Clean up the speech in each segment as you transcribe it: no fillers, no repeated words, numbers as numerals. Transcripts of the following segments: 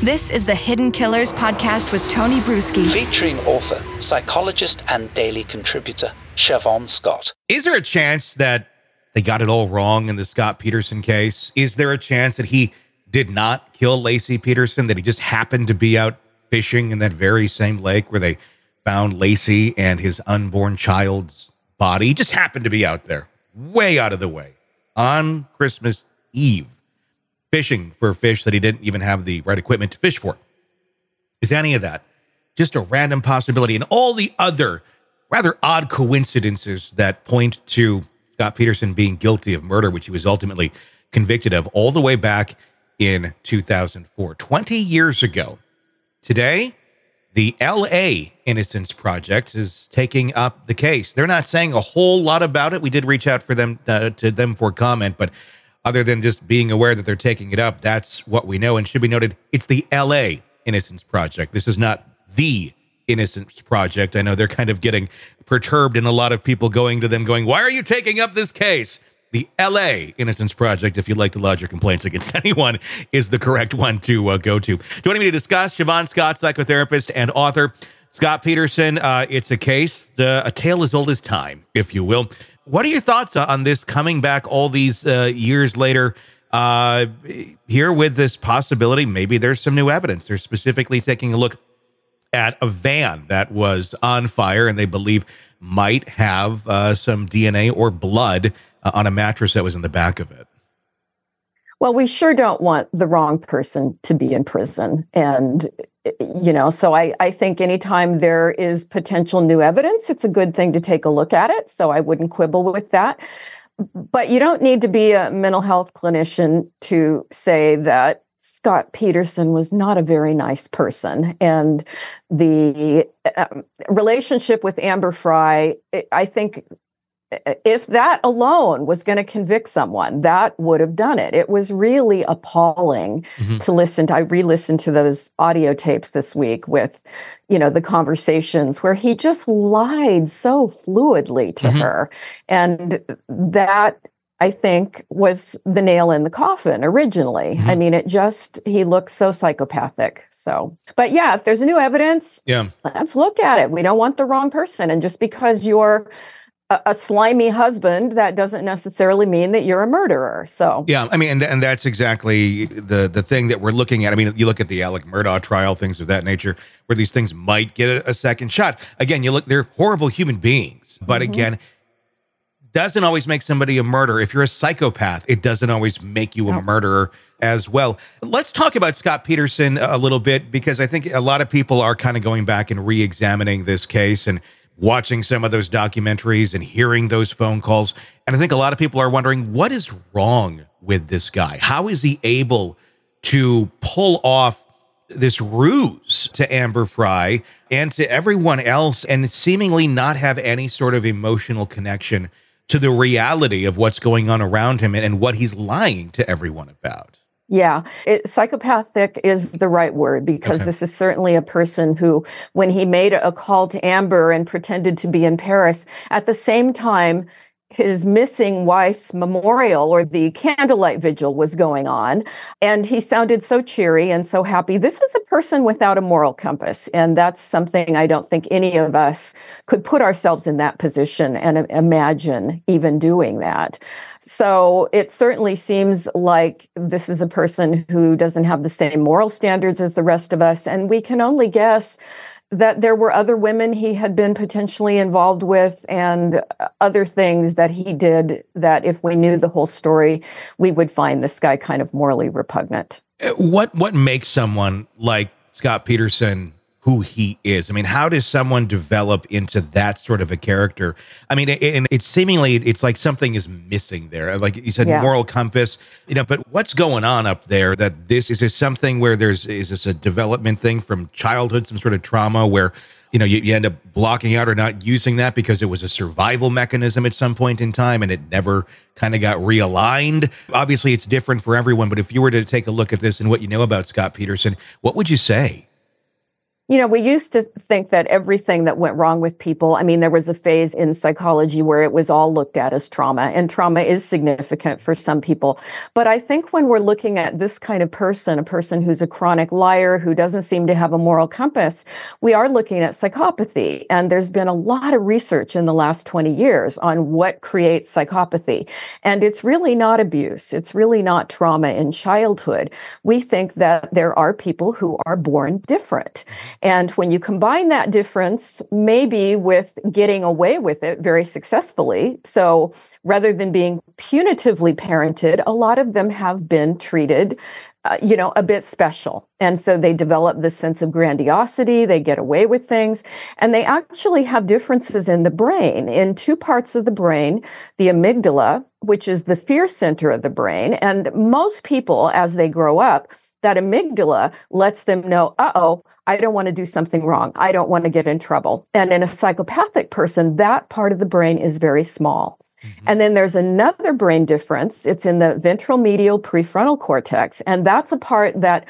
This is the Hidden Killers podcast with Tony Brueski. Featuring author, psychologist, and daily contributor, Siobhan Scott. Is there a chance that they got it all wrong in the Scott Peterson case? Is there a chance that he did not kill Laci Peterson, that he just happened to be out fishing in that very same lake where they found Laci and his unborn child's body? He just happened to be out there, way out of the way, on Christmas Eve, fishing for fish that he didn't even have the right equipment to fish for. Is any of that just a random possibility? And all the other rather odd coincidences that point to Scott Peterson being guilty of murder, which he was ultimately convicted of all the way back in 2004, 20 years ago. Today, the LA Innocence Project is taking up the case. They're not saying a whole lot about it. We did reach out for them to them for comment, but other than just being aware that they're taking it up, that's what we know. And should be noted, it's the LA Innocence Project. This is not the Innocence Project. I know they're kind of getting perturbed, and a lot of people going to them going, why are you taking up this case? The LA Innocence Project, if you'd like to lodge your complaints against anyone, is the correct one to go to. Joining me to discuss, Siobhan Scott, psychotherapist and author. Scott Peterson, it's a case, a tale as old as time, if you will. What are your thoughts on this coming back all these years later here with this possibility? Maybe there's some new evidence. They're specifically taking a look at a van that was on fire and they believe might have some DNA or blood on a mattress that was in the back of it. Well, we sure don't want the wrong person to be in prison. And, so I think anytime there is potential new evidence, it's a good thing to take a look at it. So I wouldn't quibble with that. But you don't need to be a mental health clinician to say that Scott Peterson was not a very nice person. And the relationship with Amber Frey, I think if that alone was going to convict someone, that would have done it. It was really appalling to listen to. I re-listened to those audio tapes this week with, the conversations where he just lied so fluidly to her. And that, I think, was the nail in the coffin originally. I mean, he looks so psychopathic. So, but yeah, if there's new evidence, let's look at it. We don't want the wrong person. And just because you're a slimy husband, that doesn't necessarily mean that you're a murderer. So yeah, I mean, and that's exactly the thing that we're looking at. I mean, you look at the Alec Murdaugh trial, things of that nature, where these things might get a second shot. Again, they're horrible human beings, but again, doesn't always make somebody a murderer. If you're a psychopath, it doesn't always make you a murderer as well. Let's talk about Scott Peterson a little bit, because I think a lot of people are kind of going back and re-examining this case and watching some of those documentaries and hearing those phone calls. And I think a lot of people are wondering, what is wrong with this guy? How is he able to pull off this ruse to Amber Frey and to everyone else and seemingly not have any sort of emotional connection to the reality of what's going on around him and what he's lying to everyone about? Yeah, psychopathic is the right word, because this is certainly a person who, when he made a call to Amber and pretended to be in Paris, at the same time, his missing wife's memorial or the candlelight vigil was going on. And he sounded so cheery and so happy. This is a person without a moral compass. And that's something I don't think any of us could put ourselves in that position and imagine even doing that. So it certainly seems like this is a person who doesn't have the same moral standards as the rest of us. And we can only guess that there were other women he had been potentially involved with and other things that he did that, if we knew the whole story, we would find this guy kind of morally repugnant. What makes someone like Scott Peterson who he is? I mean, how does someone develop into that sort of a character? I mean, it's seemingly, it's like something is missing there. Like you said, moral compass, but what's going on up there that is this something where is this a development thing from childhood, some sort of trauma where, you end up blocking out or not using that because it was a survival mechanism at some point in time and it never kind of got realigned? Obviously, it's different for everyone, but if you were to take a look at this and what you know about Scott Peterson, what would you say? We used to think that everything that went wrong with people, I mean, there was a phase in psychology where it was all looked at as trauma, and trauma is significant for some people. But I think when we're looking at this kind of person, a person who's a chronic liar, who doesn't seem to have a moral compass, we are looking at psychopathy. And there's been a lot of research in the last 20 years on what creates psychopathy. And it's really not abuse. It's really not trauma in childhood. We think that there are people who are born different. And when you combine that difference, maybe with getting away with it very successfully, so rather than being punitively parented, a lot of them have been treated, a bit special. And so they develop this sense of grandiosity, they get away with things, and they actually have differences in the brain. In two parts of the brain, the amygdala, which is the fear center of the brain, and most people, as they grow up, that amygdala lets them know, I don't want to do something wrong. I don't want to get in trouble. And in a psychopathic person, that part of the brain is very small. Mm-hmm. And then there's another brain difference. It's in the ventral medial prefrontal cortex. And that's a part that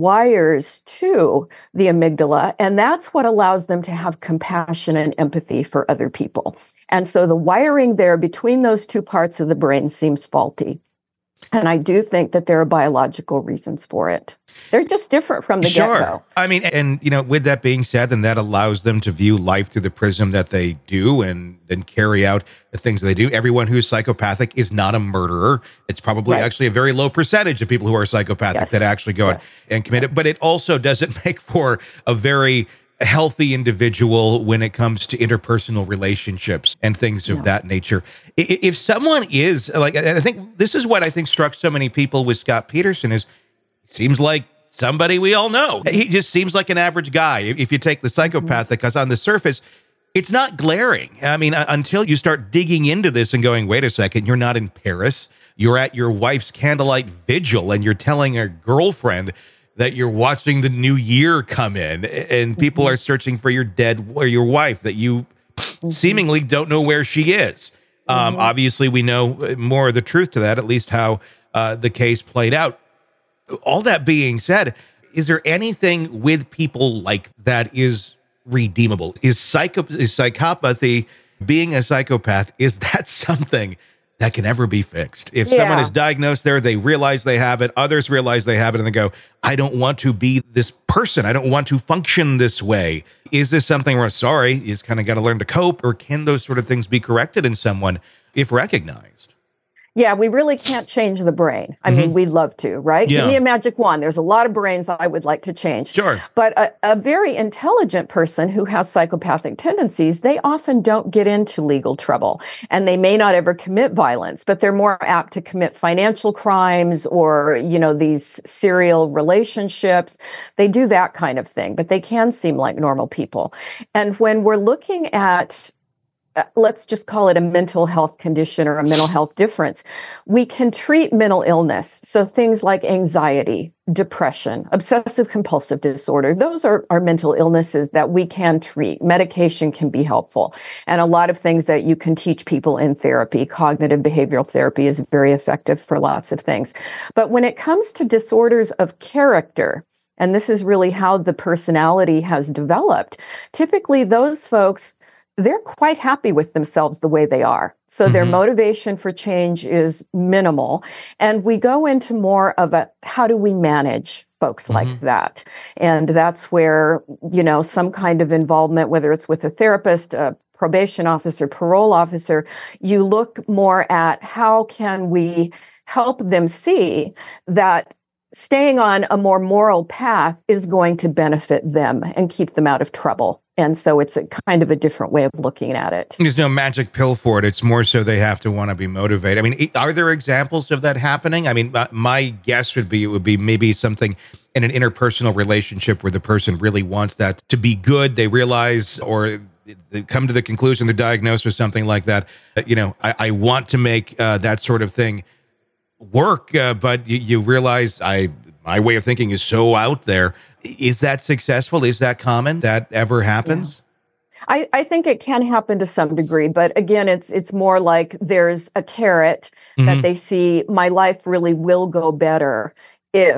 wires to the amygdala. And that's what allows them to have compassion and empathy for other people. And so the wiring there between those two parts of the brain seems faulty. And I do think that there are biological reasons for it. They're just different from the get-go. I mean, and, with that being said, then that allows them to view life through the prism that they do and carry out the things that they do. Everyone who's psychopathic is not a murderer. It's probably actually a very low percentage of people who are psychopathic that actually go out and commit it. But it also doesn't make for a very healthy individual when it comes to interpersonal relationships and things of that nature. If someone is like, I think this is what I think struck so many people with Scott Peterson is, seems like somebody we all know. He just seems like an average guy. If you take the psychopath, because on the surface, it's not glaring. I mean, until you start digging into this and going, wait a second, you're not in Paris. You're at your wife's candlelight vigil and you're telling a girlfriend that you're watching the new year come in and people are searching for your dead or your wife that you seemingly don't know where she is. Obviously, we know more of the truth to that, at least how the case played out. All that being said, is there anything with people like that is redeemable? Is psychopathy, being a psychopath, is that something that can ever be fixed? If someone is diagnosed there, they realize they have it, others realize they have it, and they go, I don't want to be this person. I don't want to function this way. Is this something where, you just kind of got to learn to cope, or can those sort of things be corrected in someone if recognized? Yeah, we really can't change the brain. I mean, we'd love to, right? Give me a magic wand. There's a lot of brains I would like to change. Sure. But a very intelligent person who has psychopathic tendencies, they often don't get into legal trouble. And they may not ever commit violence, but they're more apt to commit financial crimes or, these serial relationships. They do that kind of thing, but they can seem like normal people. And when we're looking at let's just call it a mental health condition or a mental health difference, we can treat mental illness. So things like anxiety, depression, obsessive compulsive disorder, those are mental illnesses that we can treat. Medication can be helpful. And a lot of things that you can teach people in therapy. Cognitive behavioral therapy is very effective for lots of things. But when it comes to disorders of character, and this is really how the personality has developed, typically those folks, they're quite happy with themselves the way they are. So their motivation for change is minimal. And we go into more of a, how do we manage folks like that? And that's where, some kind of involvement, whether it's with a therapist, a probation officer, parole officer, you look more at how can we help them see that staying on a more moral path is going to benefit them and keep them out of trouble. And so it's a kind of a different way of looking at it. There's no magic pill for it. It's more so they have to want to be motivated. I mean, are there examples of that happening? I mean, my guess would be it would be maybe something in an interpersonal relationship where the person really wants that to be good. They realize or they come to the conclusion, they're diagnosed with something like that. I want to make that sort of thing work, but you realize my way of thinking is so out there. Is that successful? Is that common? That ever happens? Yeah. I think it can happen to some degree, but again, it's more like there's a carrot that they see, my life really will go better if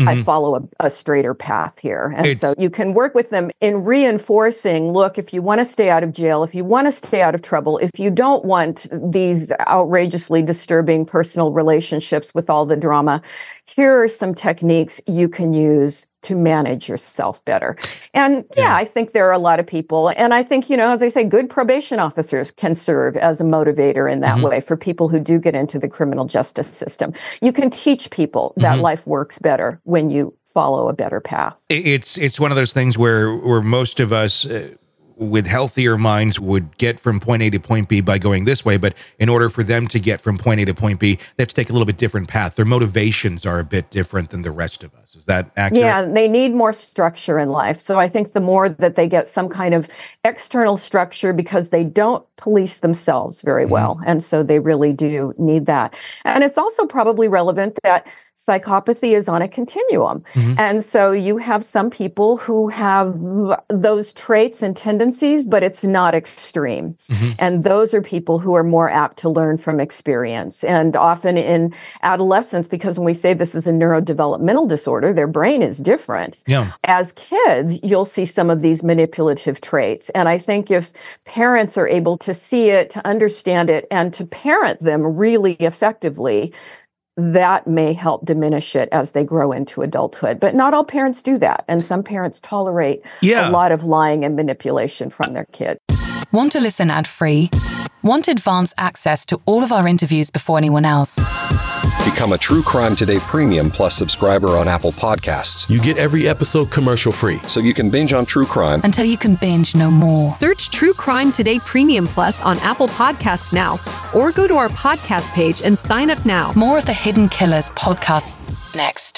I follow a straighter path here. And so you can work with them in reinforcing, look, if you want to stay out of jail, if you want to stay out of trouble, if you don't want these outrageously disturbing personal relationships with all the drama, here are some techniques you can use to manage yourself better. And I think there are a lot of people, and I think, as I say, good probation officers can serve as a motivator in that way for people who do get into the criminal justice system. You can teach people that life works better when you follow a better path. It's one of those things where most of us with healthier minds would get from point A to point B by going this way. But in order for them to get from point A to point B, they have to take a little bit different path. Their motivations are a bit different than the rest of us. Is that accurate? Yeah, they need more structure in life. So I think the more that they get some kind of external structure, because they don't police themselves very well. And so they really do need that. And it's also probably relevant that psychopathy is on a continuum. And so you have some people who have those traits and tendencies, but it's not extreme. And those are people who are more apt to learn from experience. And often in adolescence, because when we say this is a neurodevelopmental disorder, their brain is different. As kids, you'll see some of these manipulative traits. And I think if parents are able to see it, to understand it, and to parent them really effectively, that may help diminish it as they grow into adulthood. But not all parents do that. And some parents tolerate a lot of lying and manipulation from their kid. Want to listen ad-free? Want advanced access to all of our interviews before anyone else? Become a True Crime Today Premium Plus subscriber on Apple Podcasts. You get every episode commercial-free. So you can binge on true crime until you can binge no more. Search True Crime Today Premium Plus on Apple Podcasts now, or go to our podcast page and sign up now. More of the Hidden Killers podcast next.